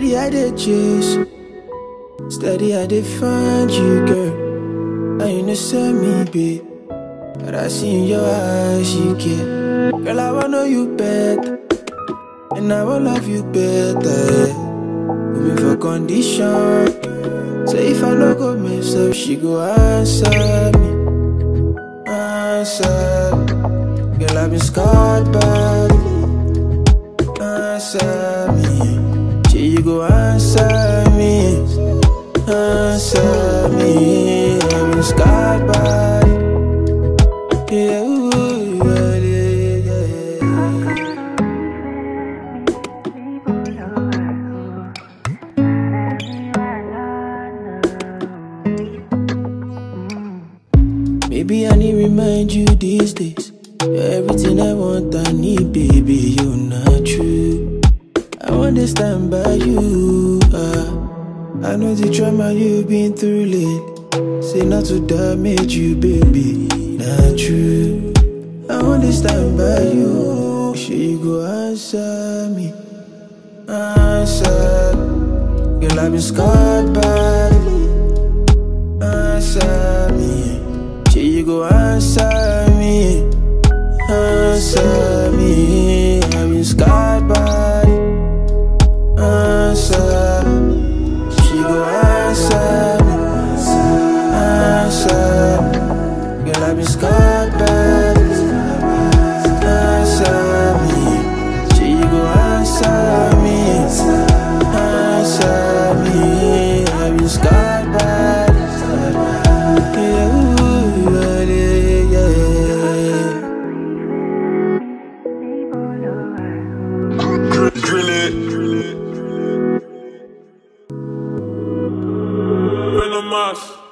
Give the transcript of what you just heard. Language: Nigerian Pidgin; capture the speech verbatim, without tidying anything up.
Steady I dey chase, steady I dey find you, girl. And you know send me, babe, but I see in your eyes you care. Girl, I wanna know you better, and I will love you better, yeah. Put me for condition, so if I no go mess up, she go answer me, answer me. Girl, I've been scarred by it. Answer me, she you go answer me, answer me. I've been scarred by it. Yeah, ooh, yeah, yeah, yeah. Maybe I need remind you these days. You're everything I want, I need, baby, you're not true. I want to stand by you, uh, I know the trauma you've been through lately. Say not to damage you, baby, not true. I want to stand by you, sure you go answer me, answer. Girl, I've been scarred by it. Answer me, sure you go answer me, answer me. I've been scarred by it. Answer, she go answer me, answer. Girl, I've been scarred by it. Answer me, she go answer me, answer me. I've been scarred by it. Yeah, ooh, yeah, yeah, yeah. Drill it. Venomous.